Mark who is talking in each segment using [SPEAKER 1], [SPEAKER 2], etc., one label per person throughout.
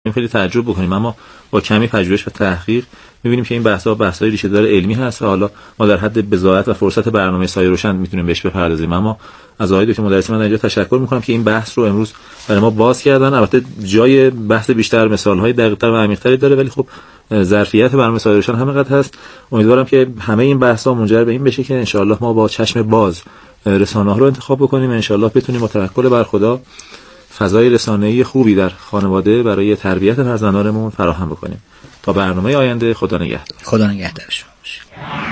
[SPEAKER 1] خیلی تعجب بکنیم، اما با کمی پژوهش و تحقیق می‌بینیم که این بحث‌های ریشه دار علمی هست و حالا ما در حد بضاعت و فرصت برنامه سایه روشن میتونیم بهش بپردازیم. اما از آقای دکتر مدرسی من در اینجا تشکر می‌کنم که این بحث رو امروز برای ما باز کردن. البته جای بحث بیشتر، مثال‌های دقیق‌تر و عمیق‌تری داره، ولی خب ظرفیت برنامه سایه روشن همینقدر هست. امیدوارم که همه این بحث‌ها منجر به این بشه که انشاءالله ما با چشم باز رسانه‌ها رو انتخاب بکنیم، انشاءالله بتونیم با توکل بر خدا فضای رسانه‌ای خوبی در خانواده برای تربیت فرزندانمون فراهم بکنیم. تا برنامه آینده، خدا نگهدار.
[SPEAKER 2] خدا نگهدار شما باشه.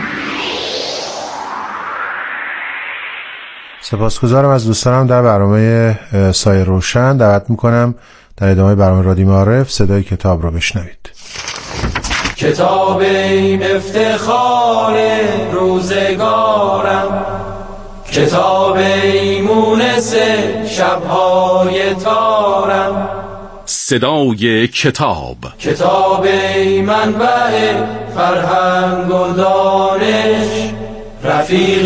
[SPEAKER 3] سپاسگزارم از دوستانم. در برنامه سایه روشن دعوت میکنم در ادامه برنامه رادیو معارف صدای کتاب رو بشنوید.
[SPEAKER 4] کتاب این افتخار روزگارم، کتاب ایمونس شب‌های تارم،
[SPEAKER 5] صدای کتاب،
[SPEAKER 4] کتاب ای منبع فرهنگ و دانش، رفیق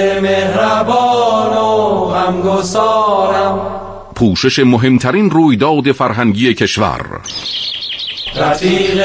[SPEAKER 4] مهربان و غمگسارم،
[SPEAKER 5] پوشش مهمترین رویداد فرهنگی کشور،
[SPEAKER 4] رفیق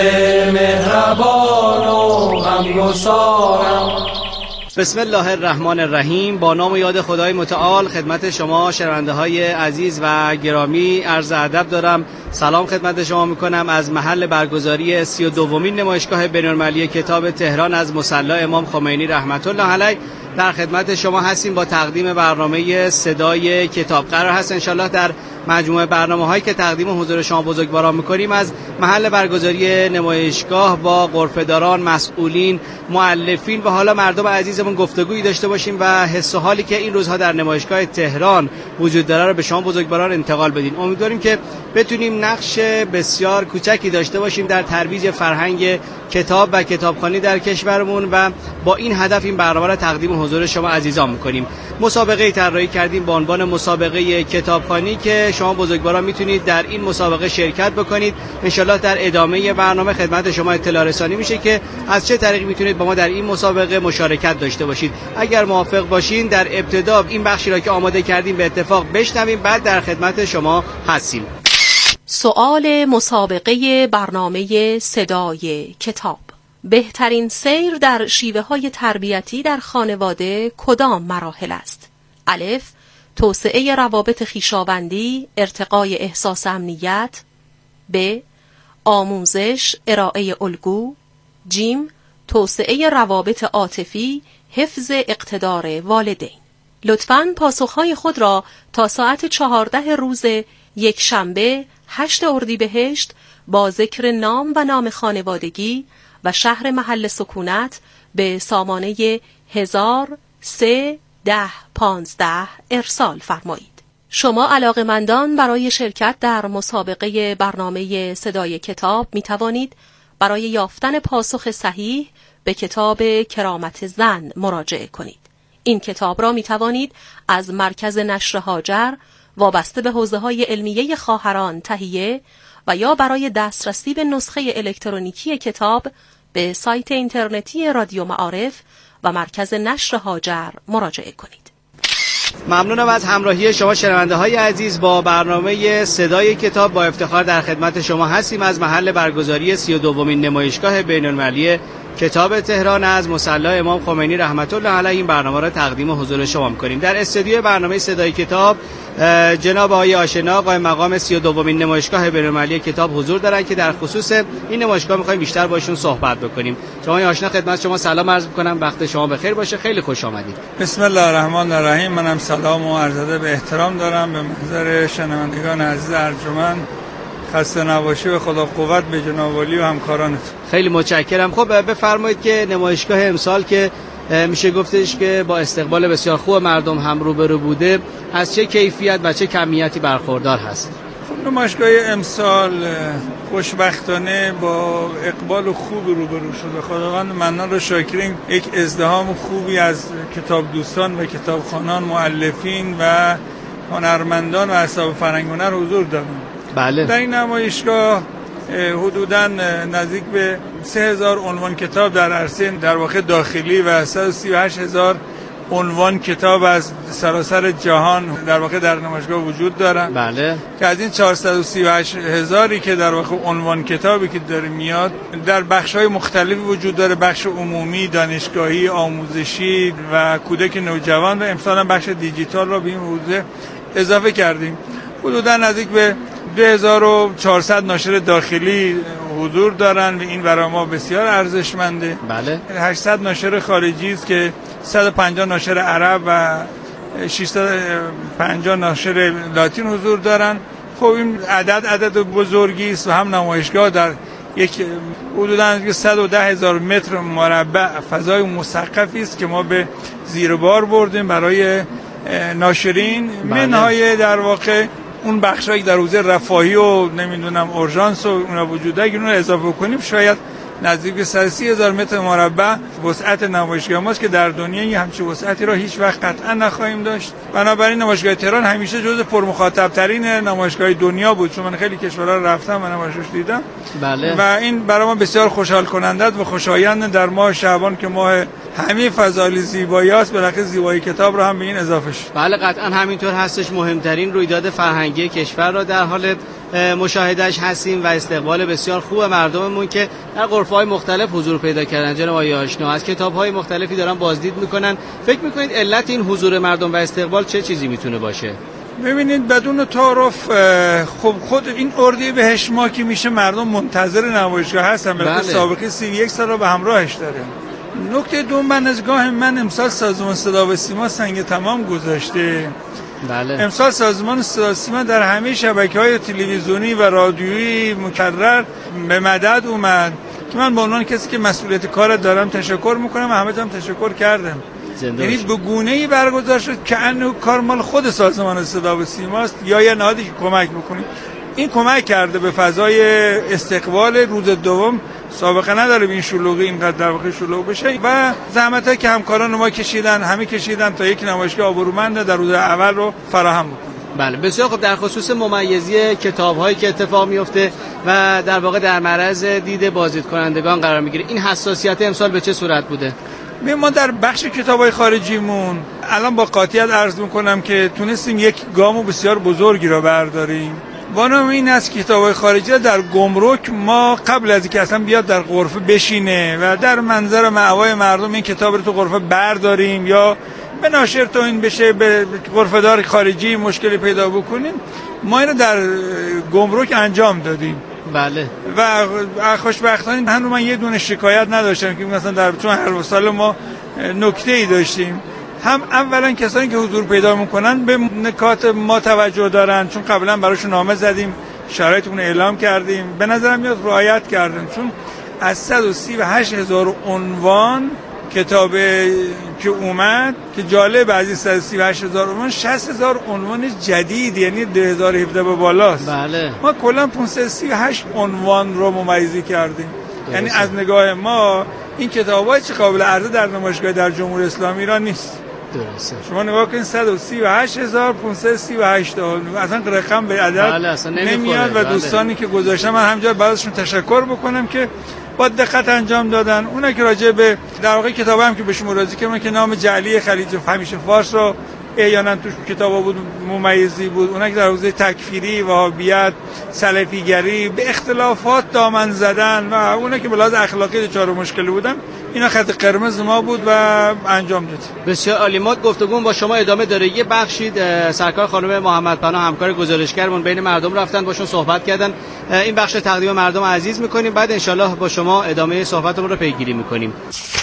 [SPEAKER 4] مهربان و غمگسارم.
[SPEAKER 6] بسم الله الرحمن الرحیم. با نام و یاد خدای متعال خدمت شما شنونده های عزیز و گرامی عرض ادب دارم. سلام خدمت شما میکنم از محل برگزاری 32مین نمایشگاه بین‌المللی کتاب تهران از مصلی امام خمینی رحمت الله علیه. در خدمت شما هستیم با تقدیم برنامه صدای کتاب. قرار هست انشالله در مجموعه برنامه‌هایی که تقدیم حضور شما بزرگواران می‌کنیم از محل برگزاری نمایشگاه با غرفه‌داران، مسئولین، مؤلفین و حالا مردم عزیزمون گفتگویی داشته باشیم و حس و حالی که این روزها در نمایشگاه تهران وجود داره رو به شما بزرگواران انتقال بدیم. امیدواریم که بتونیم نقش بسیار کوچکی داشته باشیم در ترویج فرهنگ کتاب و کتابخوانی در کشورمون و با این هدف این برنامه را تقدیم حضور شما عزیزان می‌کنیم. مسابقه طراحی کردیم با عنوان مسابقه کتابخوانی که شما بزرگواران میتونید در این مسابقه شرکت بکنید. انشالله در ادامه برنامه خدمت شما اطلاع رسانی میشه که از چه طریقی میتونید با ما در این مسابقه مشارکت داشته باشید. اگر موافق باشین در ابتدا این بخشی را که آماده کردیم به اتفاق بشنویم، بعد در خدمت شما هستیم.
[SPEAKER 7] سؤال مسابقه برنامه صدای کتاب: بهترین سیر در شیوه‌های تربیتی در خانواده کدام مراحل است؟ الف: توسعه روابط خویشاوندی، ارتقای احساس امنیت. ب: آموزش، ارائه الگو. جیم: توسعه روابط عاطفی، حفظ اقتدار والدین. لطفاً پاسخهای خود را تا ساعت 14 روز یکشنبه 8 اردیبهشت با ذکر نام و نام خانوادگی و شهر محل سکونت به سامانه 1003-10-15 ارسال فرمایید. شما علاقه‌مندان برای شرکت در مسابقه برنامه صدای کتاب می توانید برای یافتن پاسخ صحیح به کتاب کرامت زن مراجعه کنید. این کتاب را می توانید از مرکز نشر هاجر وابسته به حوزه‌های علمیه خواهران تهیه و یا برای دسترسی به نسخه الکترونیکی کتاب به سایت اینترنتی رادیو معارف و مرکز نشر هاجر مراجعه کنید.
[SPEAKER 6] ممنونم از همراهی شما شنونده های عزیز با برنامه صدای کتاب. با افتخار در خدمت شما هستیم از محل برگزاری 32مین نمایشگاه بین‌المللی کتاب تهران از مصلی امام خمینی رحمت الله علیه. این برنامه را تقدیم حضور شما می‌کنیم. در استودیو برنامه صدای کتاب جناب آقای آشنا قائم مقام 32مین نمایشگاه بین‌المللی کتاب حضور دارن که در خصوص این نمایشگاه می‌خوایم بیشتر باشون صحبت بکنیم. جناب آقای آشنا خدمت شما سلام عرض می‌کنم. وقت شما بخیر باشه. خیلی خوش آمدید.
[SPEAKER 8] بسم الله الرحمن الرحیم. منم سلام و عرض ادب احترام دارم به محضر شنوندگان عزیز ارجمند. خسته نباشی و خدا قوت به جناب ولی و همکارانت.
[SPEAKER 6] خیلی متشکرم. خب بفرمایید که نمایشگاه امسال که میشه گفتش که با استقبال بسیار خوب مردم هم روبرو بوده، از چه کیفیت و چه کمیتی برخوردار هست؟
[SPEAKER 8] خب نمایشگاه امسال خوشبختانه با اقبال خوب روبرو شده. خداوند منان رو شاکریم. یک ازدحام خوبی از کتاب دوستان و کتابخوانان، مؤلفین و هنرمندان و اصحاب فرهنگ هنر حضور دارند.
[SPEAKER 6] بله.
[SPEAKER 8] در این نمایشگاه حدوداً نزدیک به 3000 عنوان کتاب در عرصه در واقع داخلی و 138,000 عنوان کتاب از سراسر جهان در واقع در نمایشگاه وجود دارن.
[SPEAKER 6] بله.
[SPEAKER 8] که از این 438,000 که در واقع عنوان کتابی که داره میاد در بخش‌های مختلفی وجود داره، بخش عمومی، دانشگاهی، آموزشی و کودک نوجوان و امسال هم بخش دیجیتال را به این حوزه اضافه کردیم. حدوداً نزدیک به 2400 ناشر داخلی حضور دارن و این برای ما بسیار ارزشمنده.
[SPEAKER 6] بله.
[SPEAKER 8] 800 ناشر خارجی است که 150 ناشر عرب و 650 ناشر لاتین حضور دارن. خب این عدد بزرگی است و هم نمایشگاه در یک حدوداً 110,000 متر مربع فضای مسقفی است که ما به زیر بار بردیم برای ناشرین.
[SPEAKER 6] بله.
[SPEAKER 8] منهای در واقع اون بخشایی در حوزه رفاهی و نمیدونم اورژانس و اونا وجود داره که اون رو اضافه کنیم شاید نزدیک به 130,000 متر مربع وسعت نمایشگاه ماست که در دنیا یه همچین وسعتی را هیچ وقت قطعا نخواهیم داشت. بنابراین نمایشگاه تهران همیشه جزو پرمخاطب ترین نمایشگاه دنیا بود، چون من خیلی کشورها رو رفتم و نمایشش دیدم.
[SPEAKER 6] بله.
[SPEAKER 8] و این برای ما بسیار خوشحال کننده و خوشایند در ماه شعبان که ماه همه فضایل زیبایی است، بالاخره زیبایی کتاب رو هم به این اضافه شد.
[SPEAKER 6] بله قطعا همینطور هستش. مهمترین رویداد فرهنگی کشور را در حال مشاهدهش هستیم و استقبال بسیار خوب مردممون که در غرفه‌های مختلف حضور پیدا کردن. جناب آقای آشنا از کتاب‌های مختلفی دارن بازدید میکنن. فکر میکنید علت این حضور مردم و استقبال چه چیزی میتونه باشه؟
[SPEAKER 8] ببینید بدون تعارف خب خود این اردیبهشت ماه که میشه مردم منتظر نمایشگاه هستن.
[SPEAKER 6] بله.
[SPEAKER 8] سابقه 31 سال رو به همراهش داره. نکته دوم از گاه من امسال سازمان صدا و سیما سنگ تمام گذاشته.
[SPEAKER 6] بله.
[SPEAKER 8] امسال سازمان صدا و سیما در همه شبکه‌های تلویزیونی و رادیویی مکرر به مدد اومد که من به عنوان کسی که مسئولیت کار دارم تشکر میکنم و همه جام تشکر کردم. یعنی به گونه‌ای برگزار شد که انه کار مال خود سازمان صدا و سیماست یا یه نهادی که کمک میکنه. این کمک کرده به فضای استقبال روز دوم. سابقه نداره به این شلوغی اینقدر در واقع شلوغ بشه و زحمتایی که همکاران ما کشیدن همه کشیدن تا یک نمایشگاه آبرومند در روز اول رو فراهم بکنه.
[SPEAKER 6] بله بسیار خوب. در خصوص ممیزی کتاب‌هایی که اتفاق میفته و در واقع در معرض دید بازدید کنندگان قرار میگیره، این حساسیت امسال به چه صورت بوده؟
[SPEAKER 8] ما در بخش کتاب‌های خارجیمون الان با قاطعیت عرض می‌کنم که تونستیم یک گام بسیار بزرگی را برداریم. وانم این است که کتاب‌های خارجی در گمرک ما قبل از اینکه اصلا بیاد در غرفه بشینه و در منظر معوای مردم این کتاب رو تو غرفه برداریم یا به ناشر توهین بشه به غرفه دار خارجی مشکلی پیدا بکنیم، ما اینو در گمرک انجام دادیم.
[SPEAKER 6] بله.
[SPEAKER 8] و خوشبختانه هنوز من یه دونه شکایت نداشتم که مثلا چون هر سال ما نکته‌ای داشتیم. هم اولا کسانی که حضور پیدا میکنن به نکات ما توجه دارن، چون قبلا براشون نامه زدیم، شرایطمون اعلام کردیم، به نظرم میاد رعایت کردن، چون از 138,000 عنوان کتاب که اومد که جالب از این 138,000 عنوان 60,000 عنوان جدید یعنی 2017 به بالاست.
[SPEAKER 6] بله.
[SPEAKER 8] ما کلا 538 عنوان رو ممیزی کردیم. یعنی از نگاه ما این کتاب‌ها چه قابل عرضه در نمایشگاه در جمهوری اسلامی ایران نیست.
[SPEAKER 6] درسته.
[SPEAKER 8] شما نگاه کنید 138,538 تا اصلا رقم به عدد نمیاد و دوستانی که گذاشتن من همینجا بعضشون تشکر بکنم که با دقت انجام دادن. اونا که راجع به در واقع کتابم هم که به شما راضی کردم که نام جعلی خلیج همیشه فارس رو احیانا توش کتابا بود ممیزی بود، اونا که در حوزه تکفیری، وهابیت، سلفیگری به اختلافات دامن زدن و اونا که به لحاظ اخلاقی دچار مشکلی بودن، اینا خط قرمز ما بود و انجام داد.
[SPEAKER 6] بسیار عالی. ما گفتگو با شما ادامه داره. یه بخشید سرکار خانم محمد پناه همکار گزارشگرمون بین مردم رفتن باشون صحبت کردن. این بخش تقدیم مردم عزیز میکنیم، بعد انشالله با شما ادامه صحبتمون رو پیگیری میکنیم.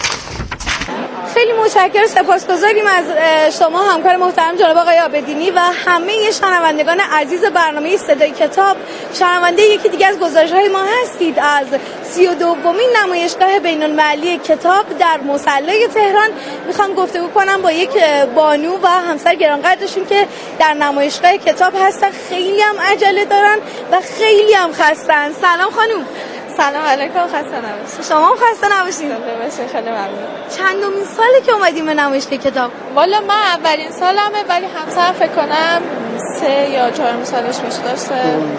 [SPEAKER 2] خیلی متشکرم، سپاسگزاریم از شما همکار محترم جناب آقای عابدینی و همه شنوندگان عزیز برنامه صدای کتاب. شنونده یکی دیگه از گزارش‌های ما هستید از 32مین نمایشگاه بین‌المللی کتاب در مصلی تهران. میخوام گفتگو کنم با یک بانو و همسر گرانقدرشون که در نمایشگاه کتاب هستن. خیلی هم عجله دارن و خیلی هم خستن. سلام خانم.
[SPEAKER 9] سلام علیکم، خسته نباشید.
[SPEAKER 2] شما هم خسته نباشید.
[SPEAKER 9] خیلی ممنون.
[SPEAKER 2] چندمین ساله که اومدیم به نمایشگاه کتاب؟
[SPEAKER 9] والا من اولین سالمه، ولی همسرم فکر کنم 3 یا 4 سالش میشه داشته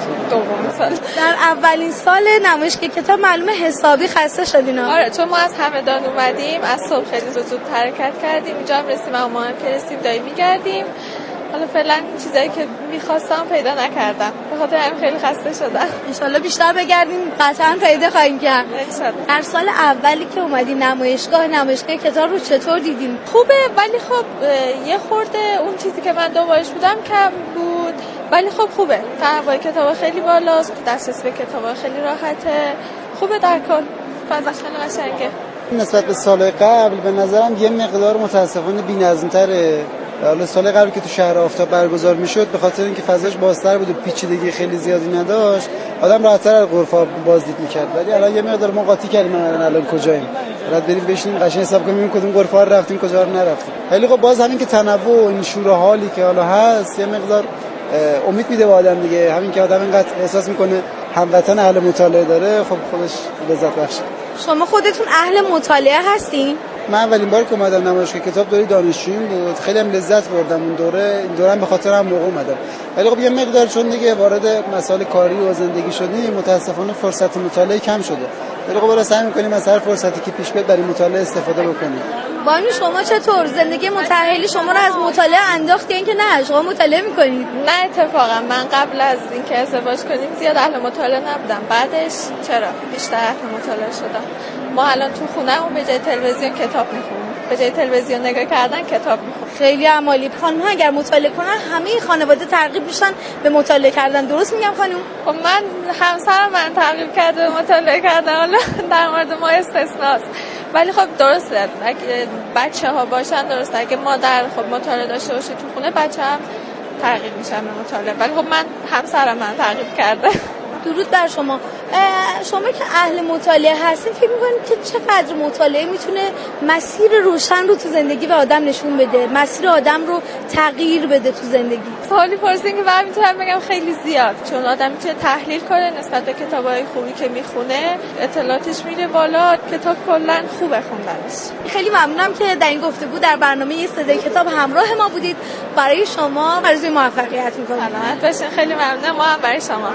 [SPEAKER 9] دوم سال.
[SPEAKER 2] در اولین سال نمایشگاه کتاب معلومه حسابی خسته شدین.
[SPEAKER 9] آره چون ما از همدان اومدیم، از صبح خیلی زود حرکت کردیم، اینجا هم رسیم اما هم که رسیم دایی میگردیم. حالا فعلا چیزایی که میخواستم پیدا نکردم، به خاطر همین خیلی خسته شدم.
[SPEAKER 2] انشالله بیشتر بگردیم قطعا پیدا خواهیم کرد. در سال اولی که اومدین نمایشگاه کتاب رو چطور دیدین؟
[SPEAKER 9] خوبه، ولی خب یه خورده اون چیزی که من دنبالش بودم کم بود، ولی خب خوبه. تنوع کتاب خیلی بالاست، دسترسی به کتاب خیلی راحته، خوبه در کل، فضا خیلی قشنگه.
[SPEAKER 10] نسبت به سال قبل به نظرم یه مقدار متاسفانه بی‌نظم‌تره. حالا سال قبل که تو شهر آفتاب برگزار میشد به خاطر اینکه فضاش بازتر بود و پیچیدگی خیلی زیادی نداشت، آدم راحت‌تر از غرفا بازدید می‌کرد. ولی الان یه مقدار ما قاطی کردیم الان کجاییم. بعد بریم بشینیم قشنگ حساب کنیم کدوم غرفه رو رفتیم کجا رو نرفتیم. ولی خب باز همین که تنوع این شور و حالی که حالا هست یه مقدار امید میده به آدم دیگه. همین که آدم اینقدر احساس میکنه هموطن اهل مطالعه داره، خب خودش لذت بخشه.
[SPEAKER 2] شما خودتون اهل مطالعه هستین؟
[SPEAKER 10] من اولین بار که اومدم نمایشگاه کتاب دوره دانشجویی بود، خیلی هم لذت بردم اون دوره هم به خاطر هم موقع اومدم. ولی خب یه مقدار چون دیگه وارد مسائل کاری و زندگی شدیم متاسفانه فرصت مطالعه کم شده. ولی خب سعی می‌کنیم از هر فرصتی که پیش بیاد برای مطالعه استفاده بکنیم.
[SPEAKER 2] بانو شما چطور زندگی متأهلی شما رو از مطالعه انداختین که نه شما مطالعه می‌کنید؟
[SPEAKER 9] نه اتفاقا من قبل از اینکه ازدواج کنیم زیاد اهل مطالعه نبودم، بعدش چرا بیشتر اهل مطالعه شدم. ما الان تو خونه‌مون به جای تلویزیون کتاب می‌خونیم، به جای تلویزیون نگاه کردن کتاب می‌خونیم.
[SPEAKER 2] خیلی عالی. خانم‌ها اگر مطالعه کنن همه خانواده ترغیب میشن به مطالعه کردن، درست میگم خانم؟
[SPEAKER 9] خب من همسرم من ترغیب کرده به مطالعه کردن، حالا در مورد ما استثناست. ولی خب درسته اگه بچه‌ها باشن، درسته اگه مادر خب مطالعه داشته باشه تو خونه، بچه‌ام ترغیب میشن به مطالعه. ولی خب من همسرم من ترغیب کرده.
[SPEAKER 2] درود بر شما. شما که اهل مطالعه هستین فکر می‌کنید که چقدر مطالعه میتونه مسیر روشن رو تو زندگی به آدم نشون بده، مسیر آدم رو تغییر بده تو زندگی؟
[SPEAKER 9] سوالی پرسیدین که من میتونم بگم خیلی زیاد، چون آدم میتونه تحلیل کنه نسبت به کتابای خوبی که میخونه، اطلاعاتش میره بالا، کتاب کلا خوبه خوندنش.
[SPEAKER 2] خیلی ممنونم که در این گفتگو در برنامه صدای کتاب همراه ما بودید. برای شما آرزوی موفقیت می‌کنم.
[SPEAKER 9] سلامت باشین. خیلی ممنونم. ما هم برای شما.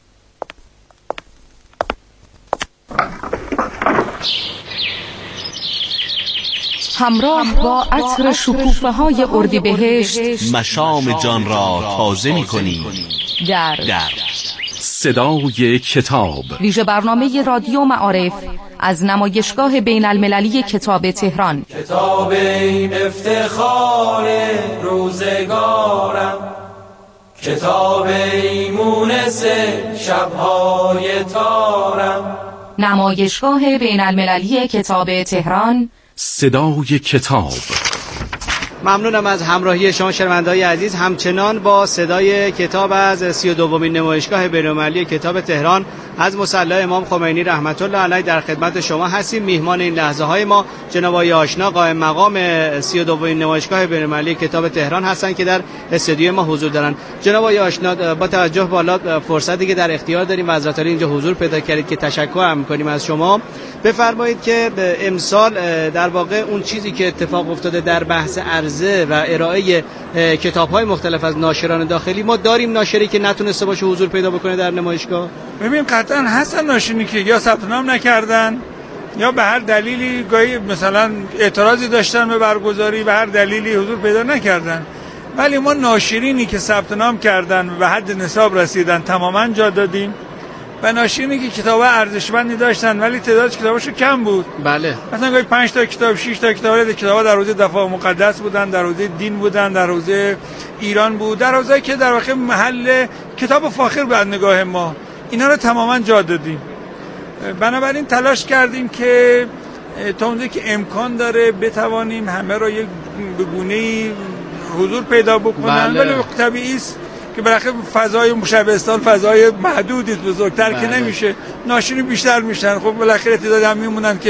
[SPEAKER 11] همراه با عطر شکوفه‌های اردیبهشت
[SPEAKER 5] مشام جان را تازه می‌کنی.
[SPEAKER 11] در
[SPEAKER 5] صدای کتاب،
[SPEAKER 11] ویژه برنامه رادیو معارف از نمایشگاه بین المللی کتاب تهران.
[SPEAKER 4] کتاب این افتخار روزگارم، کتاب این مونس شب‌های تارم.
[SPEAKER 11] نمایشگاه بین المللی کتاب تهران،
[SPEAKER 5] صدای کتاب.
[SPEAKER 6] ممنونم از همراهی شما شنونده‌های عزیز. همچنان با صدای کتاب از 32مین نمایشگاه بین‌المللی کتاب تهران از مصلی امام خمینی رحمت الله علیه در خدمت شما هستیم. میهمان این لحظه های ما جناب آقای آشنا قائم مقام 32مین نمایشگاه بین‌المللی کتاب تهران هستند که در استودیو ما حضور دارن. جناب آقای آشنا، با توجه به حالا فرصتی که در اختیار داریم و حضرت علی اینجا حضور پیدا کردید که تشکر می‌کنیم از شما، بفرمایید که امسال در واقع اون چیزی که اتفاق افتاده در بحث عرضه و ارائه کتاب‌های مختلف از ناشران داخلی، ما داریم ناشری که نتونسته باشه حضور پیدا بکنه در نمایشگاه؟
[SPEAKER 8] ببین قطعا هستن ناشرینی که یا ثبت نام نکردن یا به هر دلیلی گاهی مثلا اعتراضی داشتن به برگزاری، به هر دلیلی حضور پیدا نکردن. ولی ما ناشرینی که ثبت نام کردن و به حد نصاب رسیدن تماما جا دادیم. و ناشرینی که کتاب ارزشمندی داشتن ولی تعداد کتاباشو کم بود.
[SPEAKER 6] بله.
[SPEAKER 8] مثلا گاهی 5 تا کتاب، 6 تا کتاب در حوزه دفاع مقدس بودن، در حوزه دین بودن، در حوزه ایران بود، در حوزه‌ای که در واقع محل کتاب فاخر بود نگاه ما. اینا رو تماما جا دادیم. بنابراین تلاش کردیم که تا اونجایی که امکان داره بتوانیم همه رو یک به گونه‌ای حضور پیدا بکنن.
[SPEAKER 6] بله.
[SPEAKER 8] ولی طبیعی است که بالاخره فضای شبستان فضای محدودی است، بزرگتر که نمیشه، ناشرین بیشتر میشن، خب بالاخره تعداد هم میمونن که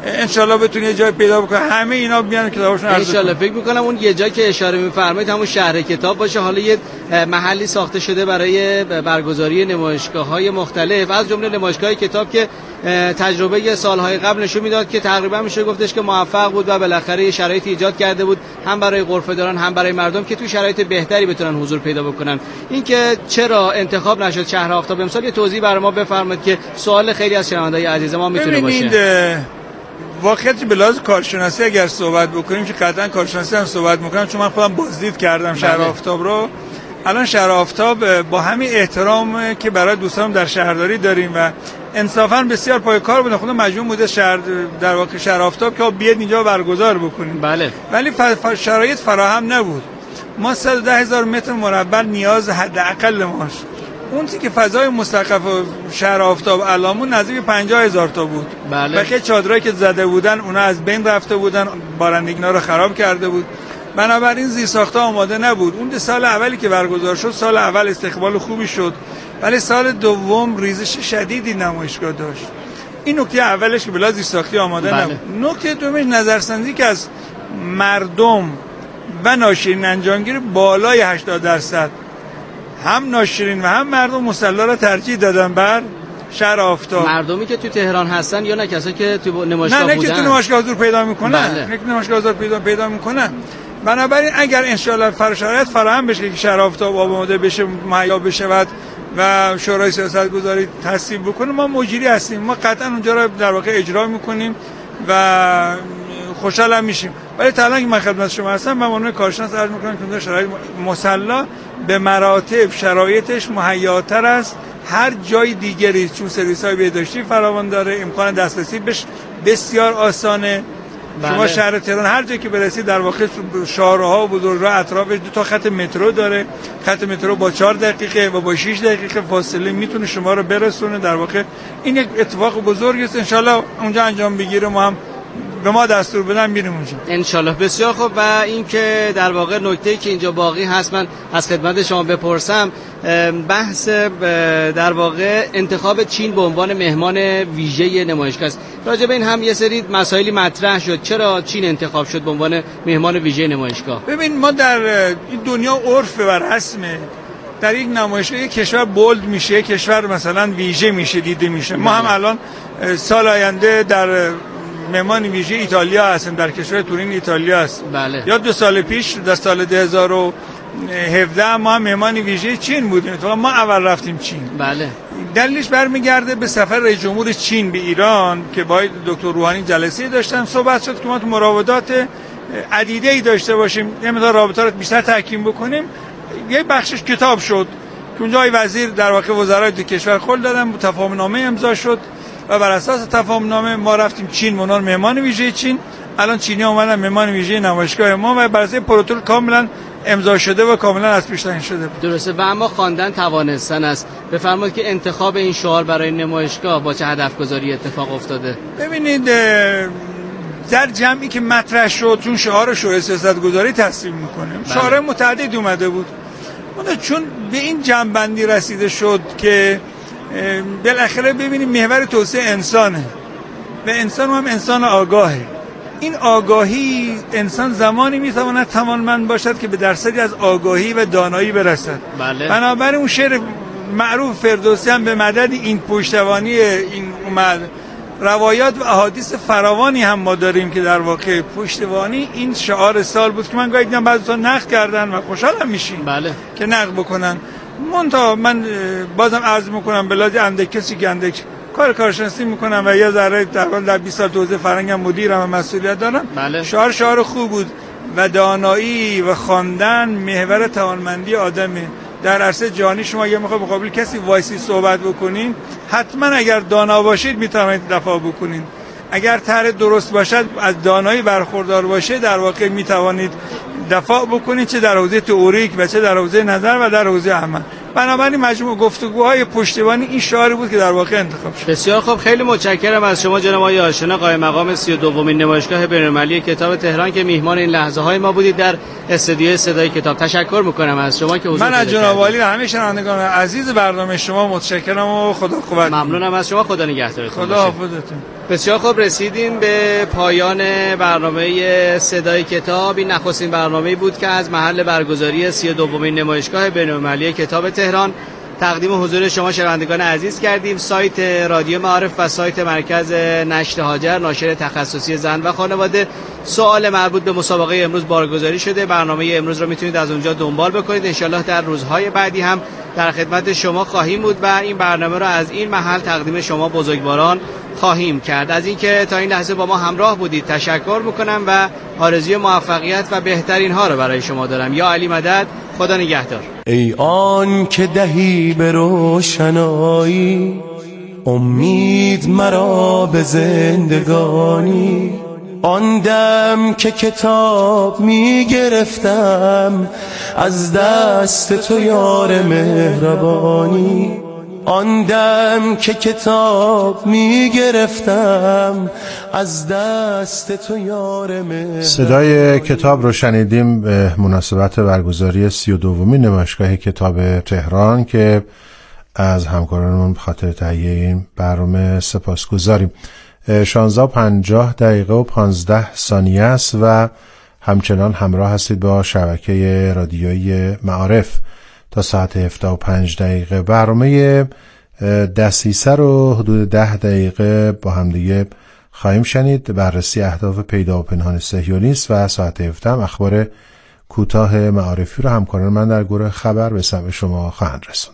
[SPEAKER 8] انشالله بتونی یه جای پیدا بکنه، همه اینا بیان کتابشون عرضه
[SPEAKER 6] انشالله. فکر میکنم اون یه جایی که اشاره میفرمایید همون شهر کتاب باشه. حالا یه محلی ساخته شده برای برگزاری نمایشگاه‌های مختلف، از جمله نمایشگاه کتاب که تجربه سالهای قبل نشون میداد که تقریبا میشه گفتش که موفق بود و بالاخره یه شرایط ایجاد کرده بود هم برای غرفه‌داران هم برای مردم که تو شرایط بهتری بتونن حضور پیدا بکنن. این که چرا انتخاب نشد شهر آفتاب امسال، یه توضیح برای ما بفرمایید که سوال خیلی از شنوندگان عزیز ما میتونه باشه.
[SPEAKER 8] واقعیت به لحاظ کارشناسی اگر صحبت بکنیم که قطعا کارشناسی هم صحبت میکنم، چون من خودم بازدید کردم شهر آفتاب رو. الان شهر آفتاب با همین احترام که برای دوستانم در شهرداری داریم و انصافا بسیار پای کار بودن، خودم مجبور بوده در واقع شهر آفتاب که بیاد اینجا برگزار بکنیم.
[SPEAKER 6] بله.
[SPEAKER 8] ولی شرایط فراهم نبود. ما 110,000 متر مربع نیاز حداقل ماست. اون که فضای مستقف شهر آفتاب علامون نزدیک 50,000 تا بود.
[SPEAKER 6] بله.
[SPEAKER 8] بقیه چادرایی که زده بودن اونا از بین رفته بودن، بارندگینا رو خراب کرده بود. بنابراین زیرساخت‌ها آماده نبود. اون سال اولی که برگزار شد، سال اول استقبال خوبی شد، ولی سال دوم ریزش شدیدی نمایشگاه داشت. این نکته اولش که بلا زیرساختی آماده نبود. نکته دومش نظرسنجی که از مردم و ناشرین انجامگیر بالای 80%، هم ناشرین و هم مردم مصلا را ترجیح دادن بر شهر آفتاب.
[SPEAKER 6] مردمی که تو تهران هستن یا نه کسایی که تو نمایشگاه بودن؟
[SPEAKER 8] نه که تو نمایشگاه حضور پیدا میکنن.
[SPEAKER 6] بله.
[SPEAKER 8] که نمایشگاه حضور پیدا میکنن. بنابراین اگر انشالله شرایط فراهم بشه که شهر آفتاب آماده بشه، مهیا بشود و شورای سیاستگذاری تصویب بکنه، ما مجری هستیم. ما قطعا اونجا رو در واقع اجرا میکنیم و خوشحال میشیم. ولی تا الان که من خدمت شما هستم، من عنوان کارشناس عرض میکنم که شرایط مصلا به مراتب شرایطش مهیاتر است هر جای دیگری، چون سرویس‌های بهداشتی فراوان داره، امکان دسترسی بهش بسیار آسانه.
[SPEAKER 6] بله.
[SPEAKER 8] شما شهر تهران هر جایی که برسید در واقع شاهراها و بزرگراه اطرافش 2 تا خط مترو داره. خط مترو با 4 دقیقه و با 6 دقیقه فاصله میتونه شما رو برسونه. در واقع این یک اتفاق بزرگی است. انشالله اونجا انجام بگیره، ما هم به ما دستور بدن میریم اونجا
[SPEAKER 6] انشالله. بسیار خوب. و این که در واقع نکته‌ای که اینجا باقی هست من از خدمت شما بپرسم، بحث در واقع انتخاب چین به عنوان مهمان ویژه نمایشگاه است. راجع به این هم یه سری مسائلی مطرح شد. چرا چین انتخاب شد به عنوان مهمان ویژه نمایشگاه؟
[SPEAKER 8] ببین، ما در این دنیا عرف و رسمه در یک نمایشگاه یک کشور بولد میشه، یک کشور مثلا ویژه میشه، دیده میشه. ما هم الان سال آینده در مهمان ویژه ایتالیا هستیم، در کشور تورین ایتالیا است.
[SPEAKER 6] بله.
[SPEAKER 8] یا 2 سال پیش در سال 2017 ما مهمان ویژه چین بودیم. تو ما اول رفتیم چین.
[SPEAKER 6] بله.
[SPEAKER 8] دلیلش برمیگرده به سفر رئیس جمهور چین به ایران که با دکتر روحانی جلسه داشتن. صحبت شد که ما تو مراودات عدیده‌ای داشته باشیم، یه مقدار رابطه رو بیشتر تحکیم بکنیم. یه بخشش کتاب شد که اونجا وزیر در واقع وزرای دو کشور قول دادن، تفاهم نامه امضا شد و بر اساس تفاهم نامه ما رفتیم چین به عنوان مهمان ویژه چین. الان چینی اومدن مهمان ویژه نمایشگاه ما و بر اساس پروتکل کاملا امضا شده و کاملا از پیش تعیین شده.
[SPEAKER 6] درسته. و اما خواندن توانستن است. بفرمایید که انتخاب این شعار برای نمایشگاه با چه هدفگذاری اتفاق افتاده؟
[SPEAKER 8] ببینید، در جمعی که مطرح شد، چون شعار شورای سیاستگذاری تصویب میکنه، شعار متعدد اومده بود، چون به این جمع‌بندی رسیده شد که بالاخره ببینیم محور توسعه انسانه و انسان هم انسان آگاهه. این آگاهی انسان زمانی میتواند توانمند باشد که به درصدی از آگاهی و دانایی برسد.
[SPEAKER 6] بله.
[SPEAKER 8] بنابراین اون شعر معروف فردوسی هم به مدد این پشتوانی این اومد. روایات و احادیث فراوانی هم ما داریم که در واقع پشتوانی این شعار سال بود که من گاهی دیدم بعضی نقد کردن و خوشحالم میشیم.
[SPEAKER 6] بله.
[SPEAKER 8] که نقد بکنن. من بازم عرض میکنم بلاد اندک کسی که اندک کارشناسی میکنم و یه ذره در 20 سال توزیع فرهنگم مدیرم و مسئولیت دارم.
[SPEAKER 6] بله.
[SPEAKER 8] شعار خوب بود و دانایی و خواندن محور توانمندی آدمه. در عرصه جهانی شما اگه میخواید مقابل کسی وایسی صحبت بکنین، حتما اگر دانا باشید میتونید دفاع بکنین. اگر طرح درست باشد، از دانایی برخوردار باشه، در واقع میتوانید دفاع بکنید، چه در حوزه تئوریک و چه در حوزه نظر و در حوزه عمل. بنابراین مجموع گفتگوهای پشتیبانی این شعاری بود که در واقع انتخاب شد.
[SPEAKER 6] بسیار خوب. خیلی متشکرم از شما جناب آقای آشنا، قائم مقام 32مین نمایشگاه بین‌المللی کتاب تهران که میهمان این لحظه های ما بودید در استودیوی صدای کتاب. تشکر میکنم از شما که حضور
[SPEAKER 8] من از جناب عالی و همه شنوندگان عزیز برنامه شما متشکرم و خدا قوت.
[SPEAKER 6] ممنونم از شما. خدا نگهدارتون.
[SPEAKER 8] خدا حافظتون.
[SPEAKER 6] بسیار خوب، رسیدیم به پایان برنامه صدای کتاب. این نخستین برنامه‌ای بود که از محل برگزاری 32مین نمایشگاه بین‌المللی کتاب تهران تقدیم حضور شما شنوندگان عزیز کردیم. سایت رادیو معارف و سایت مرکز نشر هاجر، ناشر تخصصی زن و خانواده، سوال مربوط به مسابقه امروز بارگذاری شده. برنامه امروز رو میتونید از اونجا دنبال بکنید. انشالله در روزهای بعدی هم در خدمت شما خواهیم بود و این برنامه رو از این محل تقدیم شما بزرگواران خواهیم کرد. از اینکه تا این لحظه با ما همراه بودید تشکر میکنم و آرزوی موفقیت و بهترین ها رو برای شما دارم. یا علی مدد، خدا نگهدار.
[SPEAKER 12] ای آن که دهی به روشنایی امید مرا به زندگانی، آن دم که کتاب می گرفتم از دست تو یار مهربانی، آن دم که کتاب می گرفتم از دست تو یار مهربانی.
[SPEAKER 3] صدای کتاب رو شنیدیم به مناسبت برگزاری 32مین نمایشگاه کتاب تهران که از همکارانمون بخاطر تهیه این برنامه سپاسگزاریم. 16:50 و 15 ثانیه است و همچنان همراه هستید با شبکه رادیویی معارف تا ساعت 17:05. برنامه دسیسه رو حدود 10 دقیقه با همدیگه خواهیم شنید. بررسی اهداف پیدا و پنهان صهیونیسم و ساعت 17 اخبار کوتاه معارفی رو همکاران من در گروه خبر به سمع شما خواهند رسوند.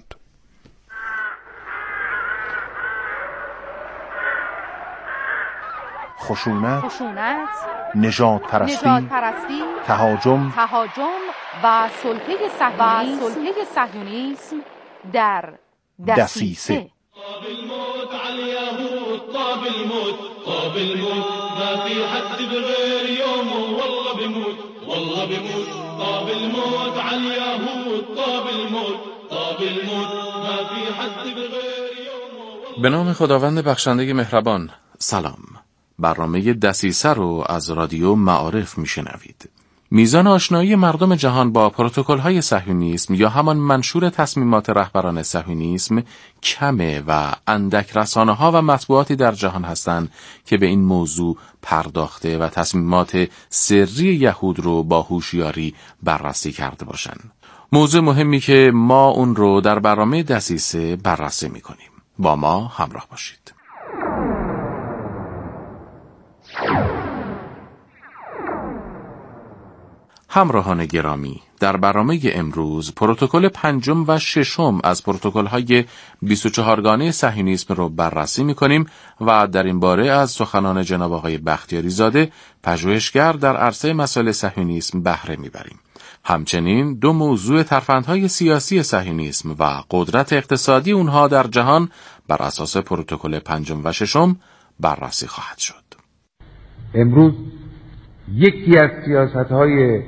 [SPEAKER 11] خشونت،
[SPEAKER 3] نژاد پرستی، تهاجم
[SPEAKER 11] و سلطه صهیونیسم در دسیسه.
[SPEAKER 13] طاب الموت على اليهود، طاب الموت، طاب الموت، ما في حد بغير يومه والله بموت، والله بموت. طاب الموت على اليهود، طاب الموت، طاب الموت، ما في حد بغير يومه.
[SPEAKER 5] به نام خداوند بخشنده مهربان. سلام. برنامه دسیسه رو از رادیو معارف میشنوید. میزان آشنایی مردم جهان با پروتکل‌های صهیونیسم یا همان منشور تصمیمات رهبران صهیونیسم کمه و اندک رسانه‌ها و مطبوعاتی در جهان هستند که به این موضوع پرداخته و تصمیمات سری یهود رو با هوشیاری بررسی کرده باشند. موضوع مهمی که ما اون رو در برنامه دسیسه بررسی می‌کنیم. با ما همراه باشید. همراهان گرامی، در برنامه امروز پروتکل 5 و 6 از پروتکل‌های 24 گانه صهیونیسم رو بررسی می‌کنیم و در این باره از سخنان جناب آقای بختیاری زاده، پژوهشگر در عرصه مسائل صهیونیسم بهره می‌بریم. همچنین 2 موضوع ترفندهای سیاسی صهیونیسم و قدرت اقتصادی اونها در جهان بر اساس پروتکل 5 و 6 بررسی خواهد شد.
[SPEAKER 14] امروز یکی از سیاست‌های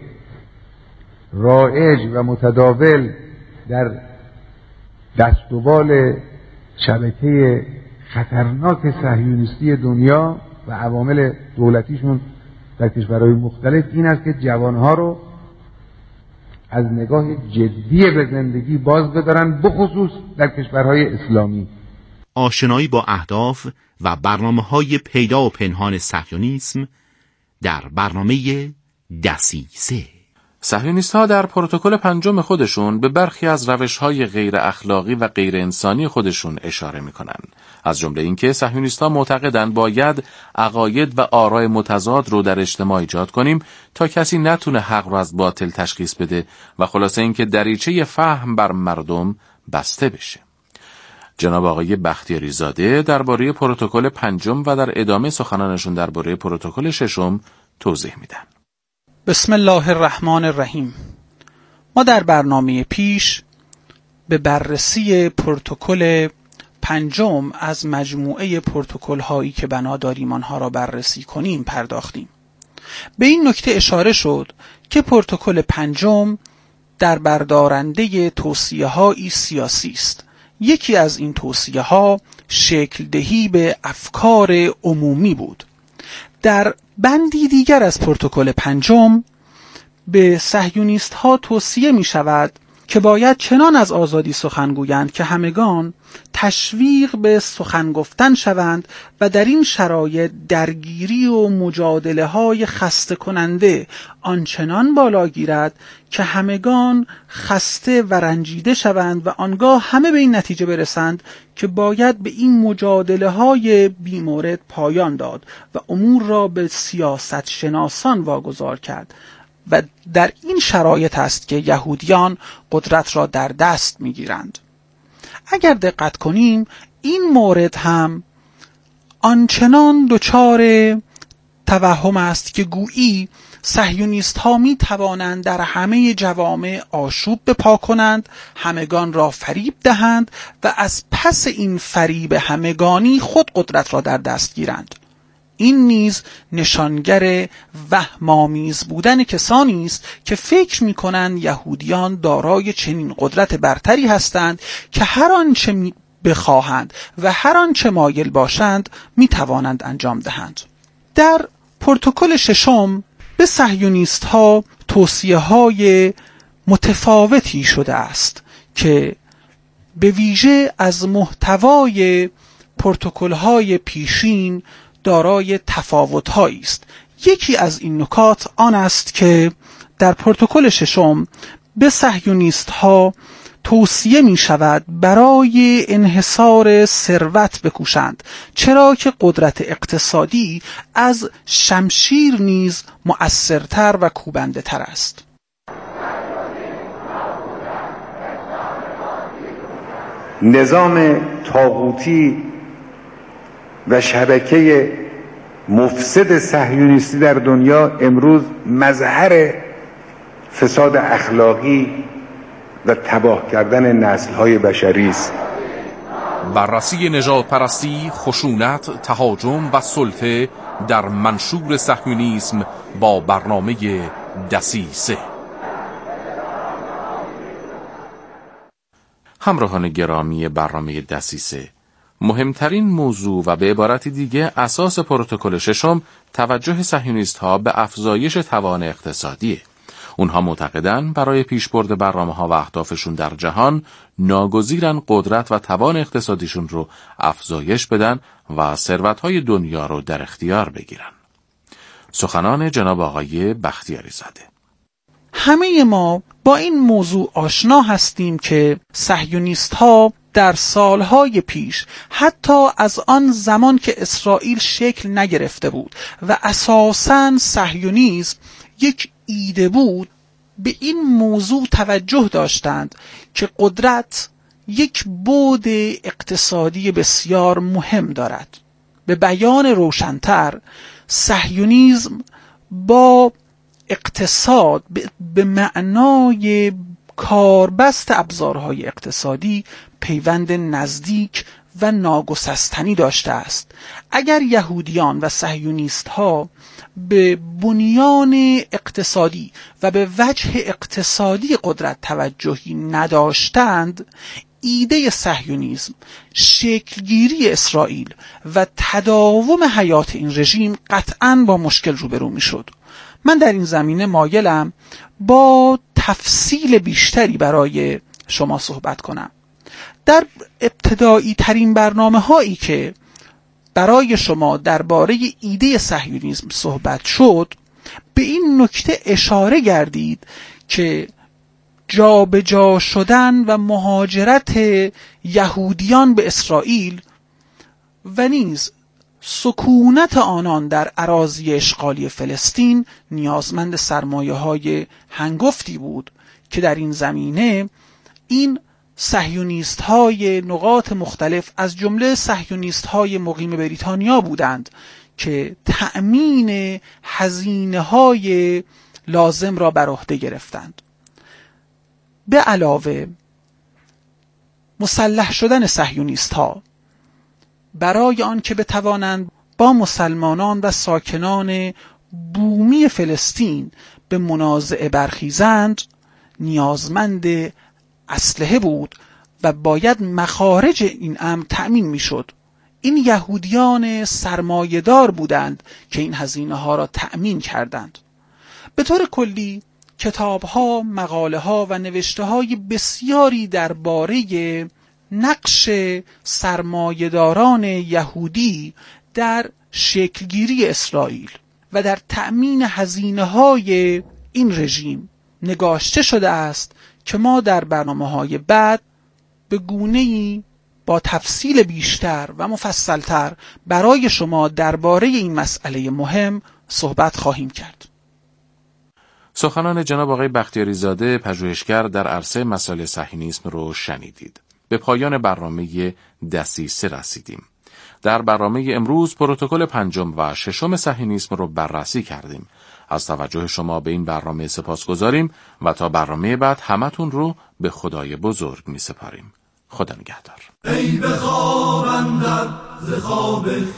[SPEAKER 14] رایج و متداول در دست و بال شبکه خطرناک صهیونیستی دنیا و عوامل دولتیشون در کشورهای مختلف این است که جوانها رو از نگاه جدی به زندگی باز بدارن، بخصوص در کشورهای اسلامی.
[SPEAKER 15] آشنایی با اهداف و برنامه‌های پیدا و پنهان صهیونیسم در برنامه دسیسه.
[SPEAKER 5] صهیونیست‌ها در پروتکل 5 خودشون به برخی از روش‌های غیر اخلاقی و غیر انسانی خودشون اشاره می‌کنند. از جمله اینکه صهیونیست‌ها معتقدند باید عقاید و آراء متضاد رو در اجتماع ایجاد کنیم تا کسی نتونه حق رو از باطل تشخیص بده و خلاصه اینکه دریچه فهم بر مردم بسته بشه. جناب آقای بختیاری زاده درباره پروتکل 5 و در ادامه سخنانشون درباره پروتکل 6 توضیح میدن.
[SPEAKER 16] بسم الله الرحمن الرحیم. ما در برنامه پیش به بررسی پروتکل 5 از مجموعه پروتکل هایی که بنا داریم آنها را بررسی کنیم پرداختیم. به این نکته اشاره شد که پروتکل 5 در بردارنده توصیه هایی سیاسی است. یکی از این توصیه ها شکل دهی به افکار عمومی بود. در بندی دیگر از پروتکل 5 به صهیونیست ها توصیه می شود که باید چنان از آزادی سخن گویند که همگان تشویق به سخن گفتن شوند و در این شرایط درگیری و مجادله های خسته کننده آنچنان بالا گیرد که همگان خسته و رنجیده شوند و آنگاه همه به این نتیجه برسند که باید به این مجادله های بیمورد پایان داد و امور را به سیاست شناسان واگذار کرد. و در این شرایط است که یهودیان قدرت را در دست میگیرند. اگر دقت کنیم این مورد هم آنچنان دچار توهم است که گویی صهیونیست ها می توانند در همه جوامع آشوب بپا کنند، همگان را فریب دهند و از پس این فریب همگانی خود قدرت را در دست گیرند. این نیز نشانگر وهم‌آمیز بودن کسانی است که فکر می‌کنند یهودیان دارای چنین قدرت برتری هستند که هر آنچه بخواهند و هر آنچه مایل باشند می‌توانند انجام دهند. در پروتکل ششم به صهیونیست‌ها توصیه‌های متفاوتی شده است که به ویژه از محتوای پروتکل‌های پیشین دارای تفاوت‌هایی است. یکی از این نکات آن است که در پروتکل ششم به صهیونیست‌ها توصیه می شود برای انحصار ثروت بکوشند، چرا که قدرت اقتصادی از شمشیر نیز مؤثرتر و کوبنده تر است.
[SPEAKER 17] نظام طاغوتی و شبکه مفسد صهیونیستی در دنیا امروز مظهر فساد اخلاقی و تباه کردن نسل‌های بشری است.
[SPEAKER 5] بررسی نژادپرستی، خشونت، تهاجم و سلطه در منشور صهیونیسم با برنامه دسیسه. همراهان گرامی برنامه دسیسه، مهمترین موضوع و به عبارت دیگه اساس پروتکل ششم توجه صهیونیست‌ها به افزایش توان اقتصادیه. اونها معتقدن برای پیشبرد برنامه‌ها و اهدافشون در جهان ناگزیرن قدرت و توان اقتصادیشون رو افزایش بدن و ثروت‌های دنیا رو در اختیار بگیرن. سخنان جناب آقای بختیاری زاده.
[SPEAKER 16] همه ما با این موضوع آشنا هستیم که صهیونیست‌ها در سالهای پیش، حتی از آن زمان که اسرائیل شکل نگرفته بود و اساساً صهیونیسم یک ایده بود، به این موضوع توجه داشتند که قدرت یک بعد اقتصادی بسیار مهم دارد. به بیان روشن‌تر، صهیونیسم با اقتصاد به معنای کاربست ابزارهای اقتصادی پیوند نزدیک و ناگسستنی داشته است. اگر یهودیان و صهیونیست‌ها به بنیان اقتصادی و به وجه اقتصادی قدرت توجهی نداشتند، ایده صهیونیسم، شکلگیری اسرائیل و تداوم حیات این رژیم قطعاً با مشکل روبرو می‌شد. من در این زمینه مایلم با تفصیل بیشتری برای شما صحبت کنم. در ابتدایی ترین برنامه هایی که برای شما درباره ایده صهیونیسم صحبت شد، به این نکته اشاره گردید که جابجا شدن و مهاجرت یهودیان به اسرائیل و نیز سکونت آنان در اراضی اشغالی فلسطین نیازمند سرمایه‌های هنگفتی بود که در این زمینه این صهیونیست‌های نقاط مختلف از جمله صهیونیست‌های مقیم بریتانیا بودند که تأمین هزینه‌های لازم را بر عهده گرفتند. به علاوه مسلح شدن صهیونیست‌ها برای آن که بتوانند با مسلمانان و ساکنان بومی فلسطین به منازعه برخیزند نیازمند اسلحه بود و باید مخارج این امر تأمین میشد. این یهودیان سرمایه‌دار بودند که این هزینه ها را تأمین کردند. به طور کلی کتاب‌ها، مقاله‌ها و نوشته‌های بسیاری درباره نقش سرمایه‌داران یهودی در شکلگیری اسرائیل و در تأمین هزینه‌های این رژیم نگاشته شده است که ما در برنامه‌های بعد به گونه‌ای با تفصیل بیشتر و مفصلتر برای شما درباره این مسئله مهم صحبت خواهیم کرد.
[SPEAKER 5] سخنان جناب آقای بختیاری زاده پژوهشگر در عرصه مسائل صهیونیسم رو شنیدید. به پایان برنامه دسیسه رسیدیم. در برنامه امروز پروتکل 5 و 6 صهیونیسم رو بررسی کردیم. از توجه شما به این برنامه سپاسگزاریم و تا برنامه بعد همتون رو به خدای بزرگ می سپاریم. خدا نگهدار.
[SPEAKER 4] ای به خواب اندر ز خواب